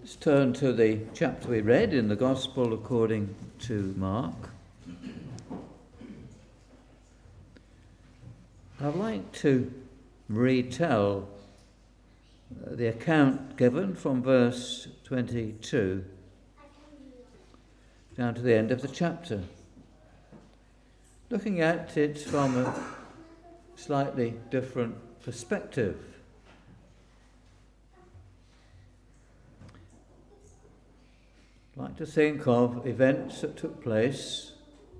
Let's turn to the chapter we read in the Gospel according to Mark. I'd like to retell the account given from verse 22 down to the end of the chapter, looking at it from a slightly different perspective. I'd like to think of events that took place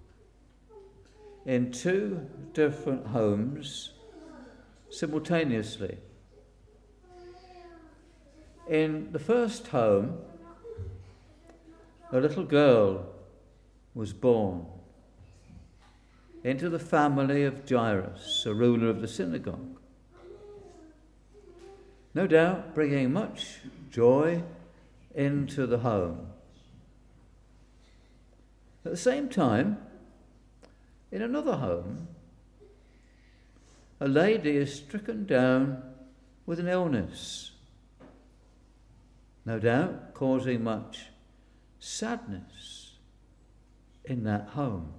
in two different homes simultaneously. In the first home, a little girl was born into the family of Jairus, a ruler of the synagogue. No doubt bringing much joy into the home. At the same time, in another home, a lady is stricken down with an illness, no doubt causing much sadness in that home.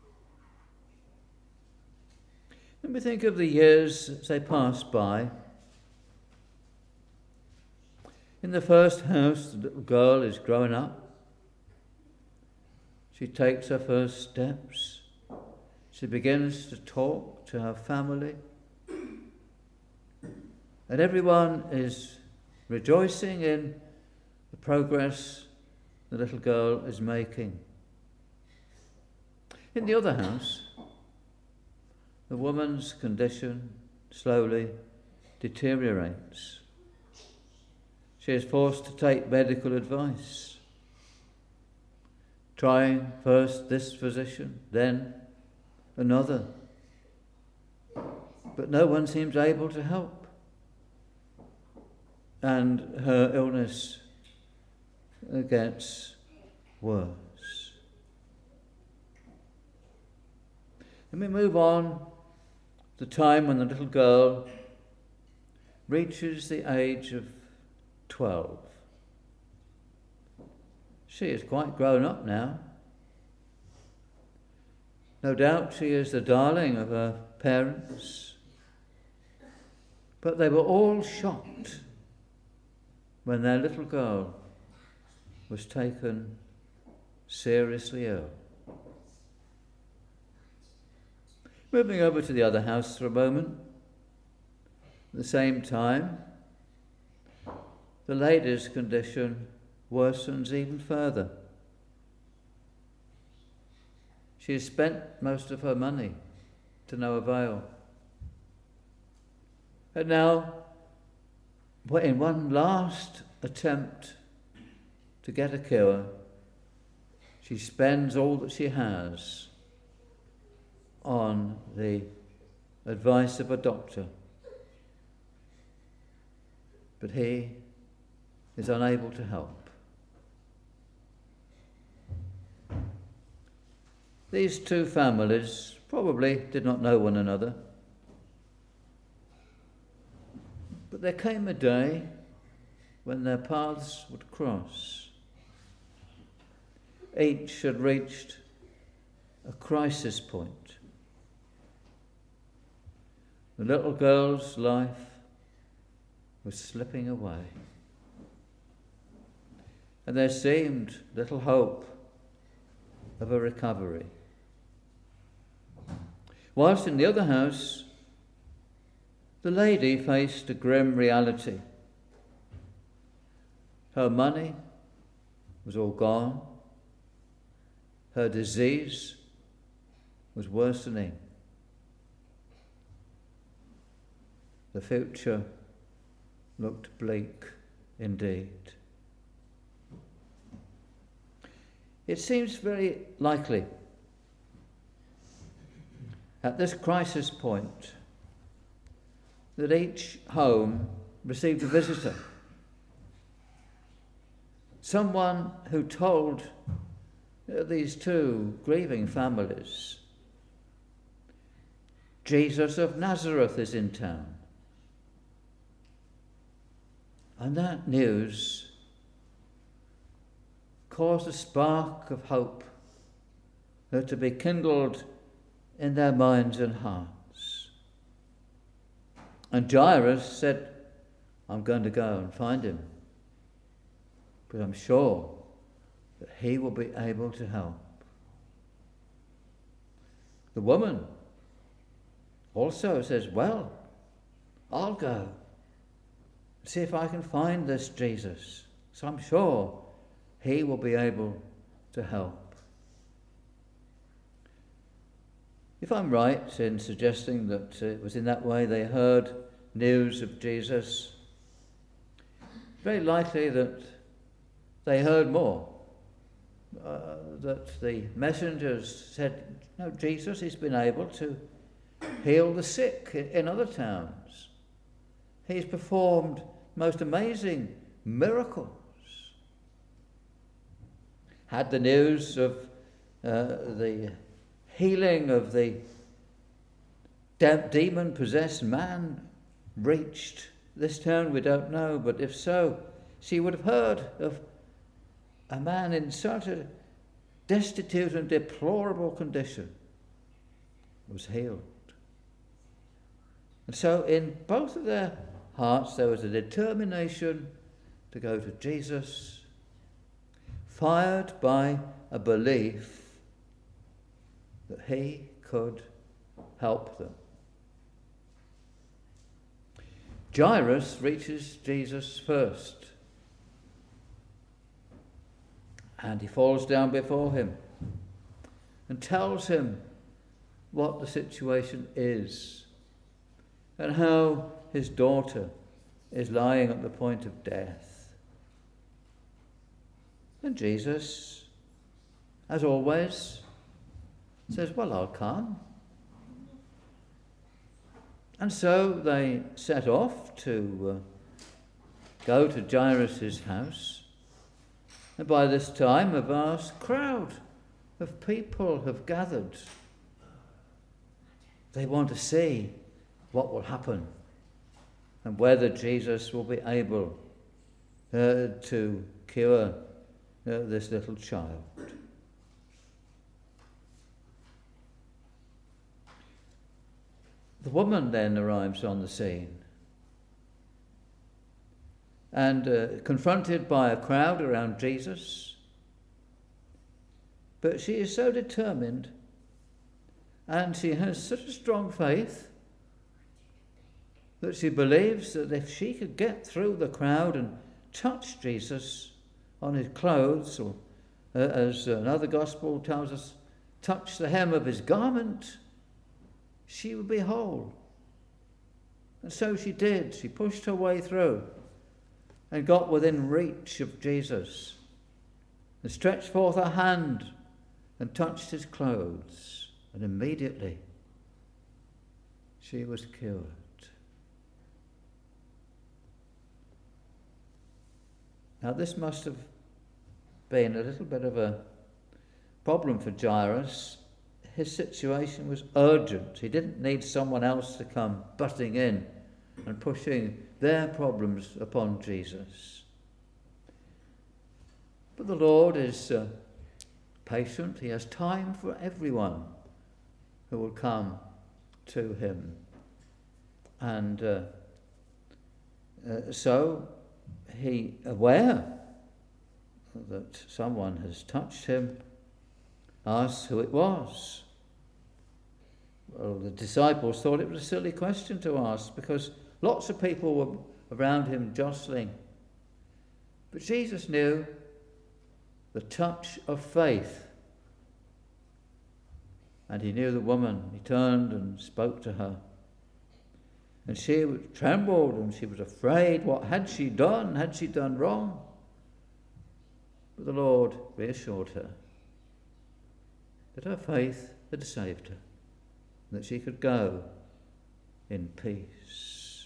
Let me think of the years as they pass by. In the first house, the little girl is growing up. She takes her first steps. She begins to talk to her family. And everyone is rejoicing in the progress the little girl is making. In the other house, the woman's condition slowly deteriorates. She is forced to take medical advice, trying first this physician, then another. But no one seems able to help. And her illness gets worse. Let me move on to the time when the little girl reaches the age of 12. She is quite grown up now. No doubt she is the darling of her parents. But they were all shocked when their little girl was taken seriously ill. Moving over to the other house for a moment. At the same time, the lady's condition worsens even further. She has spent most of her money to no avail. And now, in one last attempt to get a cure, she spends all that she has on the advice of a doctor. But he is unable to help. These two families probably did not know one another. But there came a day when their paths would cross. Each had reached a crisis point. The little girl's life was slipping away. And there seemed little hope of a recovery. Whilst in the other house, the lady faced a grim reality. Her money was all gone. Her disease was worsening. The future looked bleak indeed. It seems very likely at this crisis point that each home received a visitor. Someone who told these two grieving families, Jesus of Nazareth is in town. And that news caused a spark of hope to be kindled in their minds and hearts. And Jairus said, I'm going to go and find him, but I'm sure that he will be able to help. The woman also says, well, I'll go and see if I can find this Jesus. So I'm sure he will be able to help. If I'm right in suggesting that it was in that way they heard news of Jesus, very likely that they heard more. That the messengers said, no, Jesus has been able to heal the sick in other towns. He's performed most amazing miracles. Had the news of the healing of the demon-possessed man reached this town? We don't know, but if so, she would have heard of a man in such a destitute and deplorable condition was healed. And so in both of their hearts there was a determination to go to Jesus, fired by a belief that he could help them. Jairus reaches Jesus first, and he falls down before him and tells him what the situation is and how his daughter is lying at the point of death. And Jesus, as always, says, well, I'll come. And so they set off to go to Jairus' house. And by this time, a vast crowd of people have gathered. They want to see what will happen and whether Jesus will be able to cure this little child. The woman then arrives on the scene and confronted by a crowd around Jesus. But she is so determined and she has such a strong faith that she believes that if she could get through the crowd and touch Jesus on his clothes, or as another gospel tells us, touch the hem of his garment, she would be whole. And so she did. She pushed her way through and got within reach of Jesus and stretched forth her hand and touched his clothes, and immediately she was cured. Now this must have been a little bit of a problem for Jairus. His situation was urgent. He didn't need someone else to come butting in and pushing their problems upon Jesus. But the Lord is patient. He has time for everyone who will come to him. And so he, aware that someone has touched him, asks who it was. Well, the disciples thought it was a silly question to ask because lots of people were around him jostling. But Jesus knew the touch of faith. And he knew the woman. He turned and spoke to her. And she trembled and she was afraid. What had she done? Had she done wrong? But the Lord reassured her that her faith had saved her, that she could go in peace.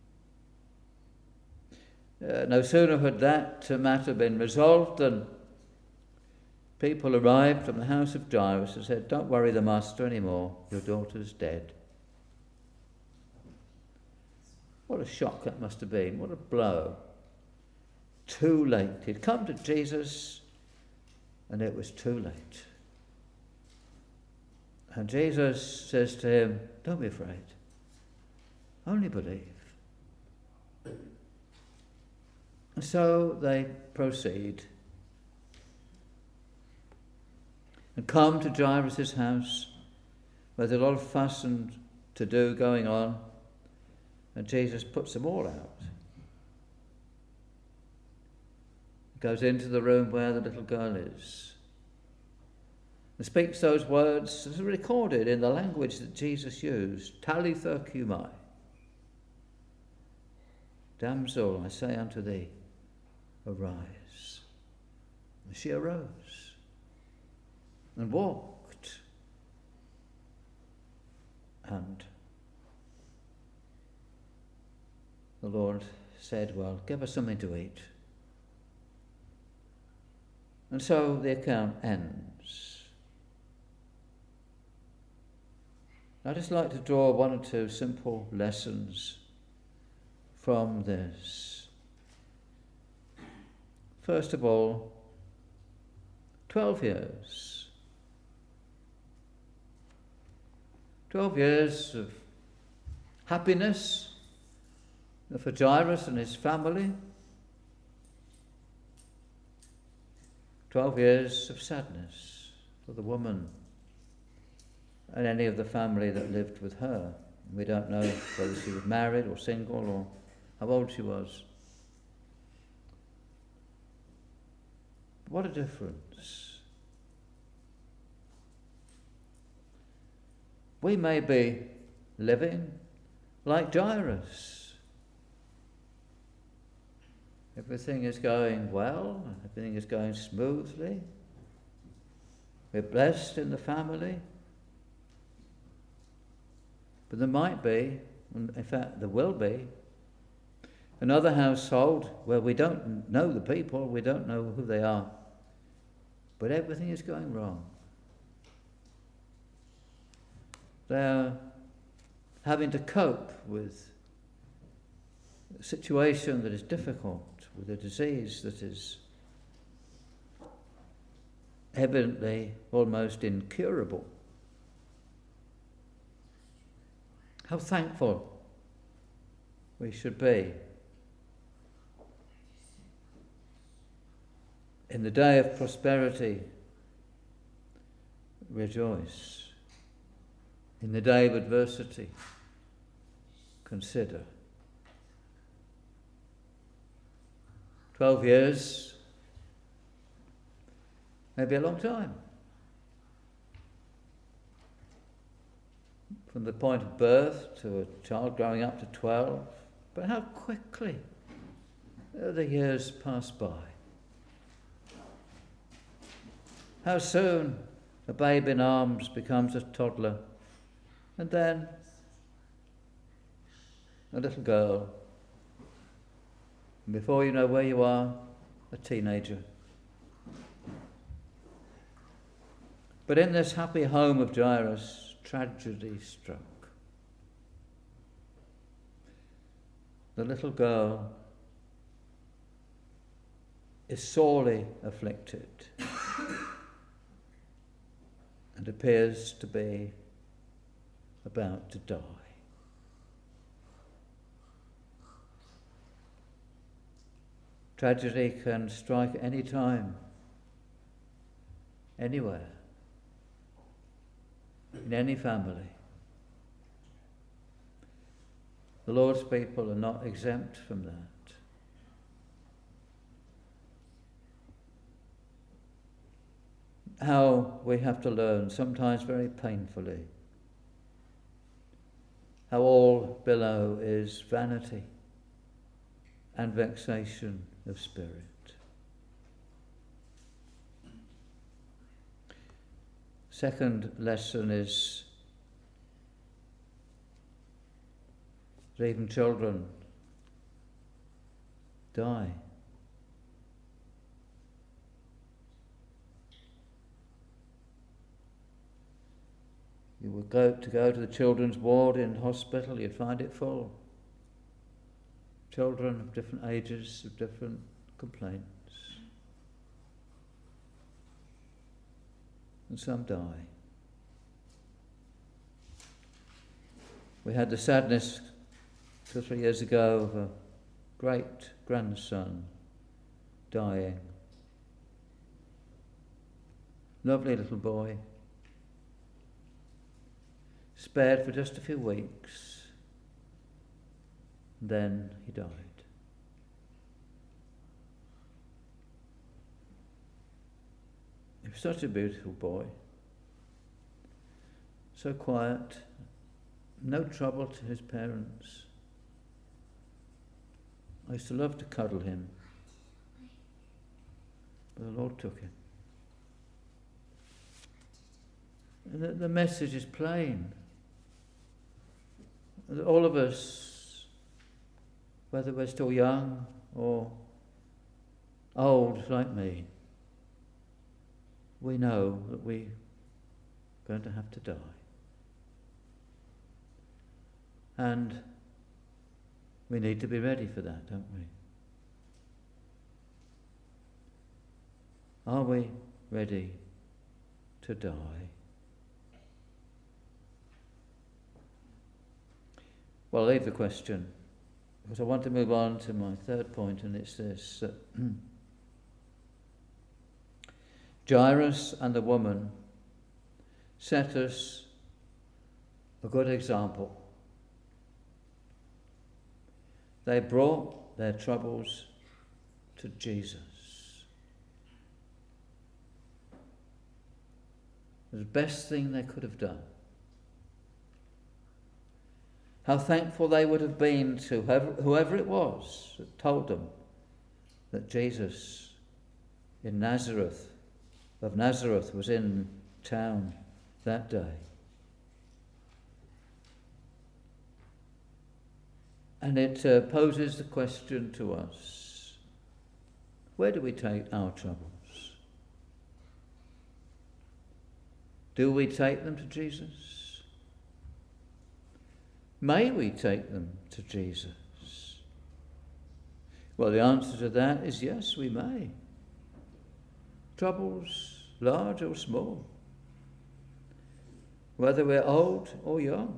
No sooner had that matter been resolved than people arrived from the house of Jairus and said, "Don't worry the master anymore, your daughter's dead." What a shock that must have been, what a blow. Too late. He'd come to Jesus and it was too late. And Jesus says to him, don't be afraid, only believe. And so they proceed and come to Jairus' house, where there's a lot of fuss and to-do going on, and Jesus puts them all out. He goes into the room where the little girl is and speaks those words that are recorded in the language that Jesus used, Talitha cumai. Damsel, I say unto thee, arise. And she arose and walked. And the Lord said, well, give her something to eat. And so the account ends. I'd just like to draw one or two simple lessons from this. First of all, 12 years. 12 years of happiness for Jairus and his family. 12 years of sadness for the woman and any of the family that lived with her. We don't know whether she was married or single or how old she was. What a difference. We may be living like Jairus. Everything is going well, everything is going smoothly. We're blessed in the family. But there might be, in fact there will be, another household where we don't know the people, we don't know who they are, but everything is going wrong. They're having to cope with a situation that is difficult, with a disease that is evidently almost incurable. How thankful we should be. In the day of prosperity, rejoice. In the day of adversity, consider. 12 years, maybe a long time. From the point of birth to a child growing up to 12, but how quickly the years pass by. How soon a babe in arms becomes a toddler, and then a little girl. And before you know where you are, a teenager. But in this happy home of Jairus, tragedy struck. The little girl is sorely afflicted and appears to be about to die. Tragedy can strike any time, anywhere, in any family. The Lord's people are not exempt from that. How we have to learn, sometimes very painfully, how all below is vanity and vexation of spirit. Second lesson is that even children die. You would go to the children's ward in hospital, you'd find it full. Children of different ages, of different complaints. and some die. We had the sadness 2 or 3 years ago of a great grandson dying. Lovely little boy. Spared for just a few weeks. Then he died. He was such a beautiful boy. So quiet. No trouble to his parents. I used to love to cuddle him. But the Lord took him. And the message is plain. All of us, whether we're still young or old like me, we know that we're going to have to die. And we need to be ready for that, don't we? Are we ready to die? Well, I'll leave the question because I want to move on to my third point, and it's this. Jairus and the woman set us a good example. They brought their troubles to Jesus. It was the best thing they could have done. How thankful they would have been to whoever it was that told them that Jesus of Nazareth was in town that day. And it poses the question to us, where do we take our troubles? Do we take them to Jesus? May we take them to Jesus? Well, the answer to that is yes, we may. Troubles, large or small, whether we're old or young.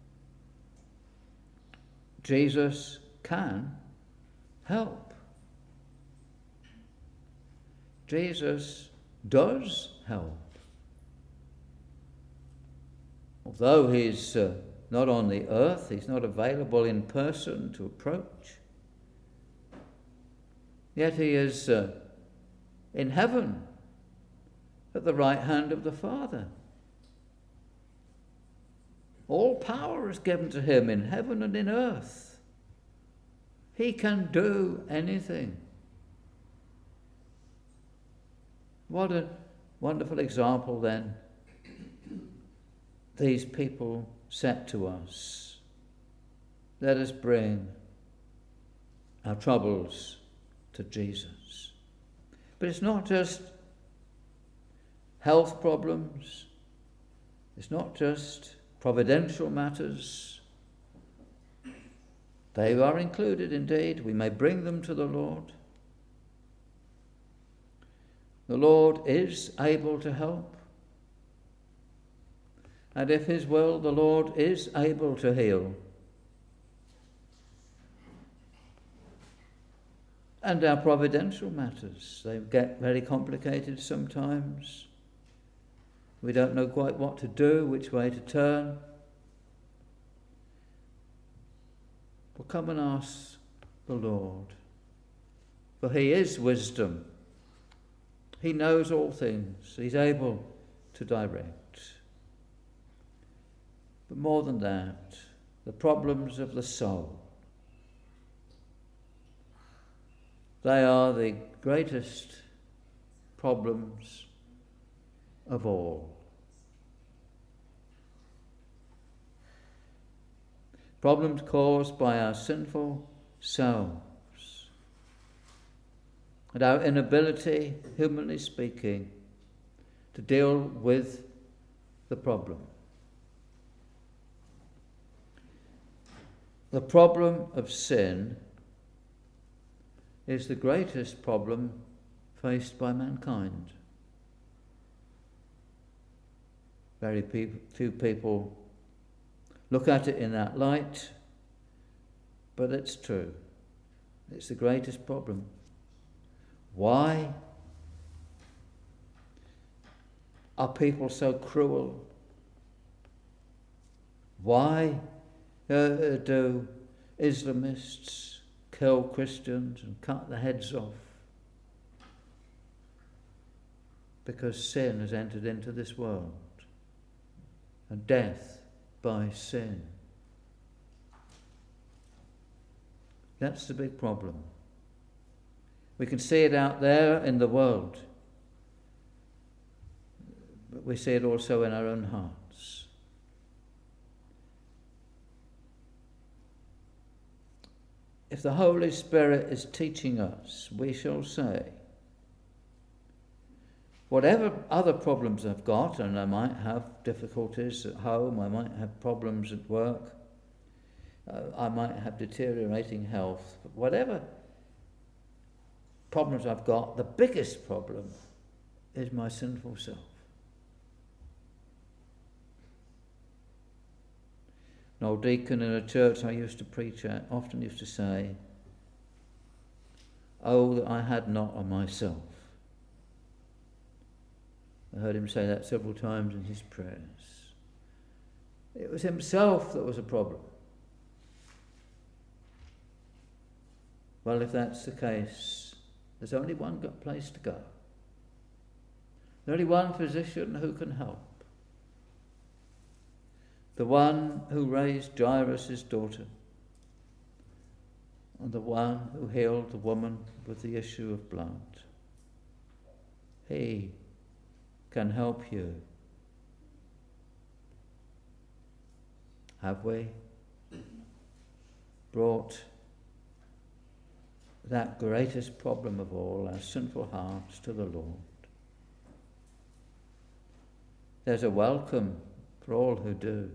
Jesus can help. Jesus does help. Although he's not on the earth, he's not available in person to approach, yet he is in heaven at the right hand of the Father. All power is given to him in heaven and in earth. He can do anything. What a wonderful example then these people set to us. Let us bring our troubles to Jesus. But it's not just health problems. It's not just providential matters. They are included indeed. We may bring them to the Lord. The Lord is able to help. And if his will, the Lord is able to heal. And our providential matters, they get very complicated sometimes. We don't know quite what to do, which way to turn. Well, come and ask the Lord, for he is wisdom. He knows all things. He's able to direct. But more than that, the problems of the soul, they are the greatest problems of all. Problems caused by our sinful selves and our inability, humanly speaking, to deal with the problem. The problem of sin is the greatest problem faced by mankind. Very few people look at it in that light, but it's true. It's the greatest problem. Why are people so cruel? Why do Islamists kill Christians and cut the heads off? Because sin has entered into this world, and death by sin. That's the big problem. We can see it out there in the world, but we see it also in our own hearts. If the Holy Spirit is teaching us, we shall say, whatever other problems I've got, and I might have difficulties at home, I might have problems at work, I might have deteriorating health, but whatever problems I've got, the biggest problem is my sinful self. An old deacon in a church I used to preach at often used to say, "Oh, that I had not on myself." I heard him say that several times in his prayers. It was himself that was a problem. Well, if that's the case, there's only one place to go. There's only one physician who can help. The one who raised Jairus' daughter, and the one who healed the woman with the issue of blood. He can help you. Have we brought that greatest problem of all, our sinful hearts, to the Lord? There's a welcome for all who do.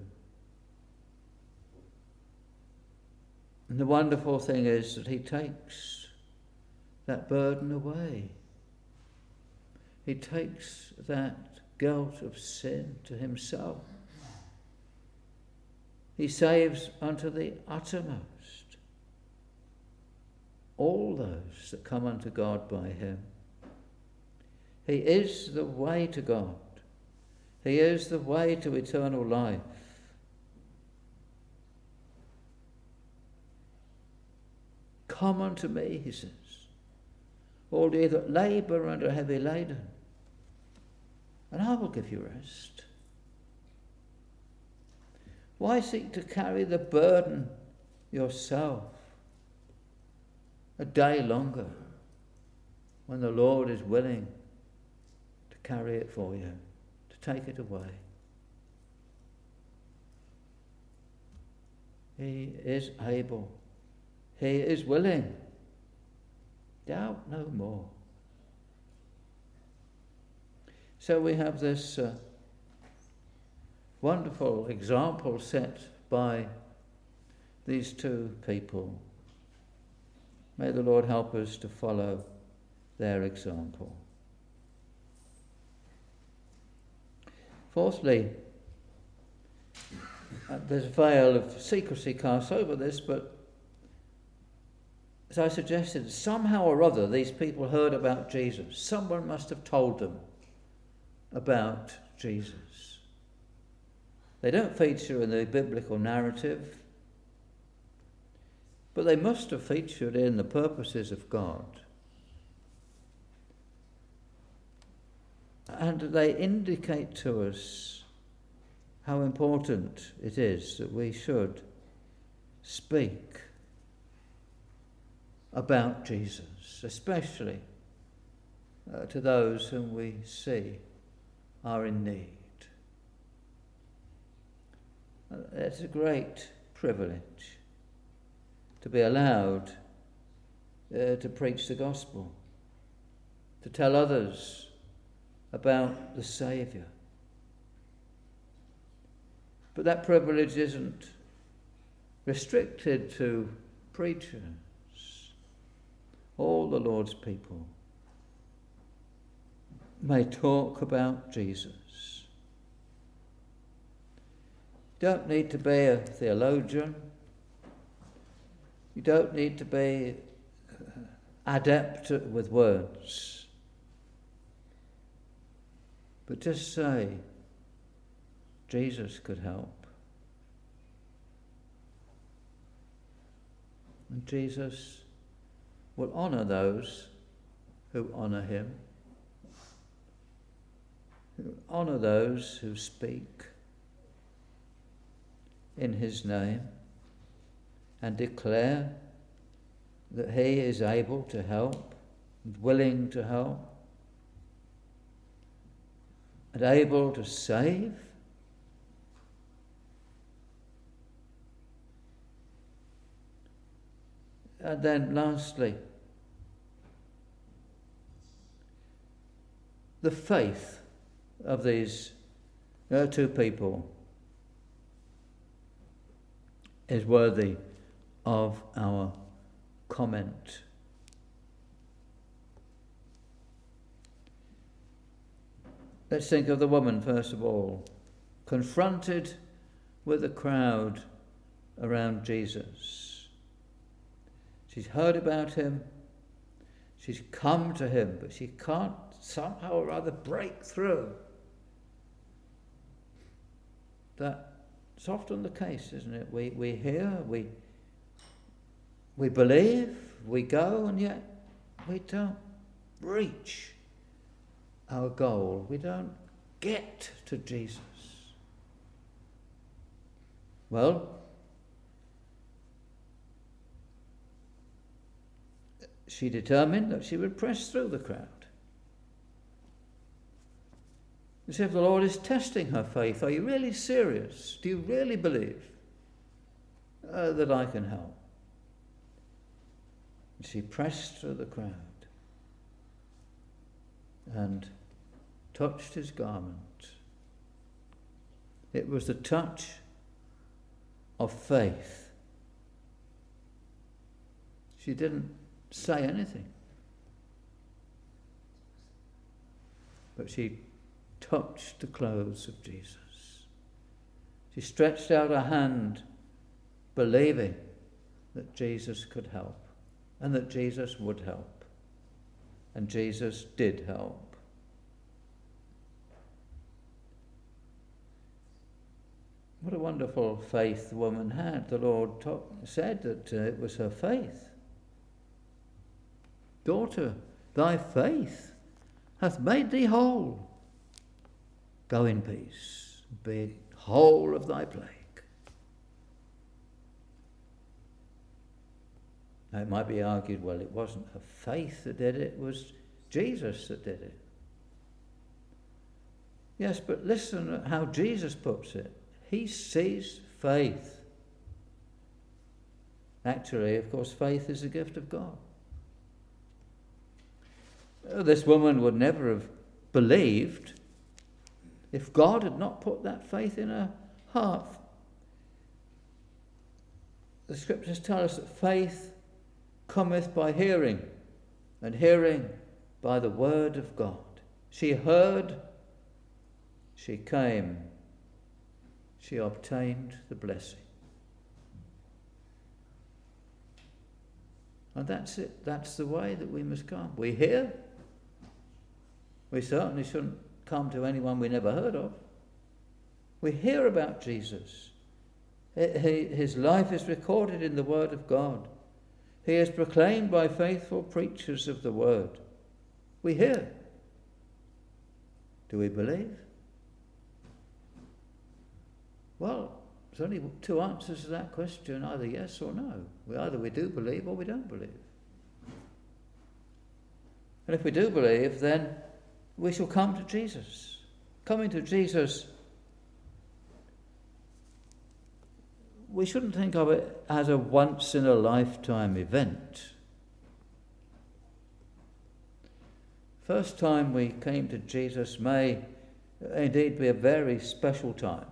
And the wonderful thing is that he takes that burden away. He takes that guilt of sin to himself. He saves unto the uttermost all those that come unto God by him. He is the way to God. He is the way to eternal life. Come unto me, he says, all ye that labour and are heavy laden, and I will give you rest. Why seek to carry the burden yourself a day longer when the Lord is willing to carry it for you, to take it away? He is able. He is willing. Doubt no more. So we have this wonderful example set by these two people. May the Lord help us to follow their example. Fourthly, there's a veil of secrecy cast over this, but as I suggested, somehow or other these people heard about Jesus. Someone must have told them about Jesus. They don't feature in the biblical narrative, but they must have featured in the purposes of God. And they indicate to us how important it is that we should speak about Jesus, especially to those whom we see are in need. It's a great privilege to be allowed to preach the gospel, to tell others about the Saviour. But that privilege isn't restricted to preachers. All the Lord's people may talk about Jesus. don't need to be a theologian. You don't need to be adept with words. But just say, Jesus could help. And Jesus will honour those who honour him, who honour those who speak in his name and declare that he is able to help and willing to help and able to save. And then lastly, the faith of these two people is worthy of our comment. Let's think of the woman first of all, confronted with the crowd around Jesus. She's heard about him, she's come to him, but she can't somehow or other break through. That's often the case, isn't it? We hear, we believe, we go, and yet we don't reach our goal. We don't get to Jesus. Well, she determined that she would press through the crowd. You see, if the Lord is testing her faith, are you really serious? Do you really believe that I can help? And she pressed through the crowd and touched his garment. It was the touch of faith. She didn't say anything, but she touched the clothes of Jesus. She stretched out her hand, believing that Jesus could help and that Jesus would help. And Jesus did help. What a wonderful faith the woman had. The Lord said that it was her faith. Daughter, thy faith hath made thee whole. Go in peace, be whole of thy plague. Now it might be argued, well, it wasn't her faith that did it, it was Jesus that did it. Yes, but listen at how Jesus puts it. He sees faith. Actually, of course, faith is a gift of God. This woman would never have believed if God had not put that faith in her heart. The scriptures tell us that faith cometh by hearing, and hearing by the word of God. She heard, she came, she obtained the blessing. And that's it. That's the way that we must come. We hear. We certainly shouldn't come to anyone we never heard of. We hear about Jesus. His life is recorded in the Word of God. He is proclaimed by faithful preachers of the Word. We hear. Do we believe? Well, there's only two answers to that question, either yes or no. Either we do believe or we don't believe. And if we do believe, then we shall come to Jesus. Coming to Jesus, we shouldn't think of it as a once-in-a-lifetime event. First time we came to Jesus may indeed be a very special time.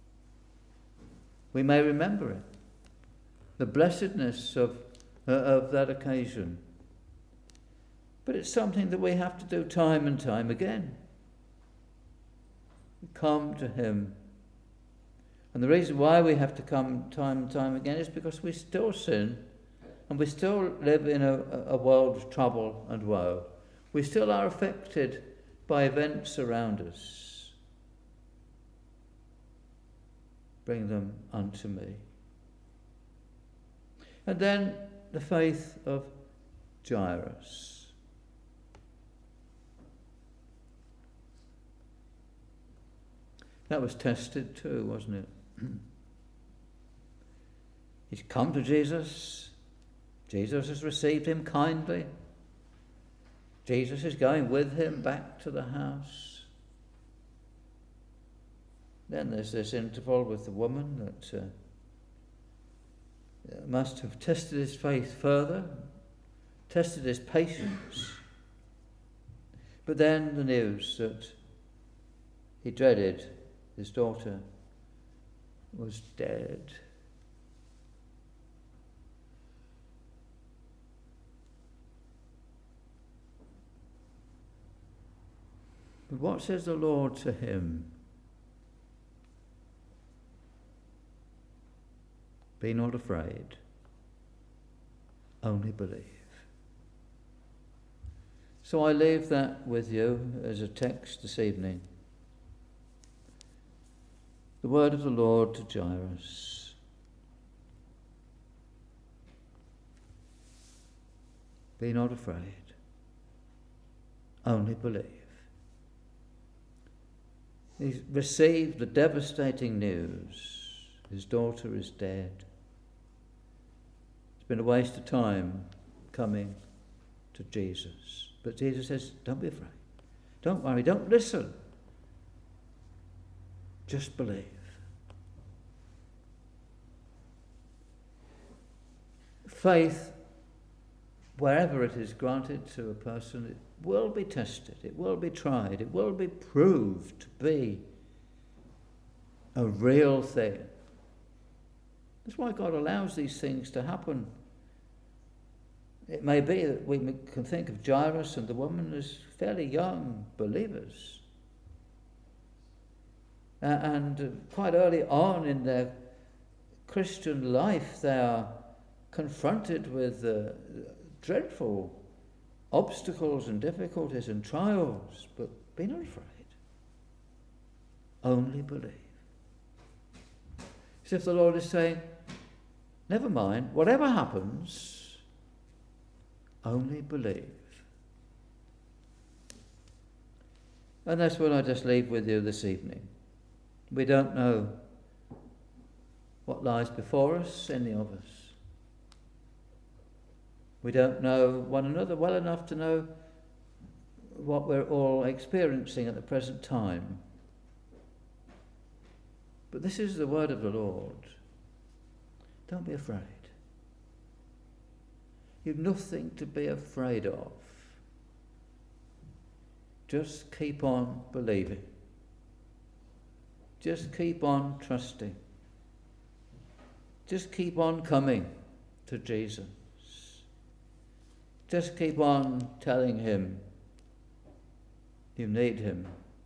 We may remember it, the blessedness of that occasion. But it's something that we have to do time and time again. We come to him And the reason why we have to come time and time again is because we still sin, and we still live in a world of trouble and woe. We still are affected by events around us. Bring them unto me. And then the faith of Jairus. That was tested too, wasn't it? He's come to Jesus. Jesus has received him kindly. Jesus is going with him back to the house. Then there's this interval with the woman that must have tested his faith further, tested his patience. But then the news that he dreaded, his daughter was dead. But what says the Lord to him? Be not afraid, only believe. So I leave that with you as a text this evening. The word of the Lord to Jairus. Be not afraid, only believe. He received the devastating news. His daughter is dead. It's been a waste of time coming to Jesus. But Jesus says, don't be afraid. Don't worry. Don't listen. Just believe. Faith, wherever it is granted to a person, it will be tested, it will be tried, it will be proved to be a real thing. That's why God allows these things to happen. It may be that we can think of Jairus and the woman as fairly young believers. And quite early on in their Christian life, they are confronted with dreadful obstacles and difficulties and trials, but be not afraid. Only believe. As if the Lord is saying, never mind, whatever happens, only believe. And that's what I just leave with you this evening. We don't know what lies before us, any of us. We don't know one another well enough to know what we're all experiencing at the present time. But this is the word of the Lord. Don't be afraid. You've nothing to be afraid of. Just keep on believing. Just keep on trusting. Just keep on coming to Jesus. Just keep on telling him you need him.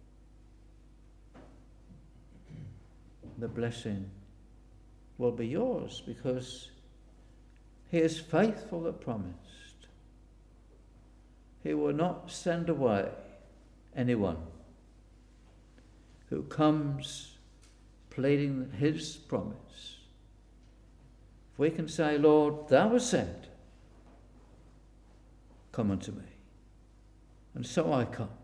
The blessing will be yours because he is faithful that promised. He will not send away anyone who comes pleading his promise. If we can say, Lord, thou hast said, come unto me. And so I come.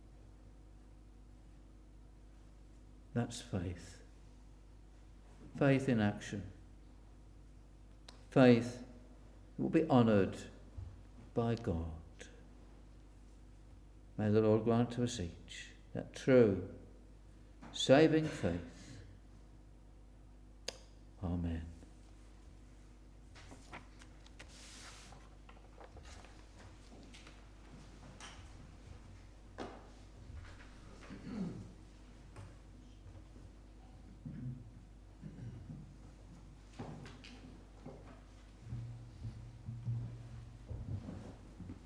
That's faith. Faith in action. Faith will be honoured by God. May the Lord grant to us each that true, saving faith. Amen.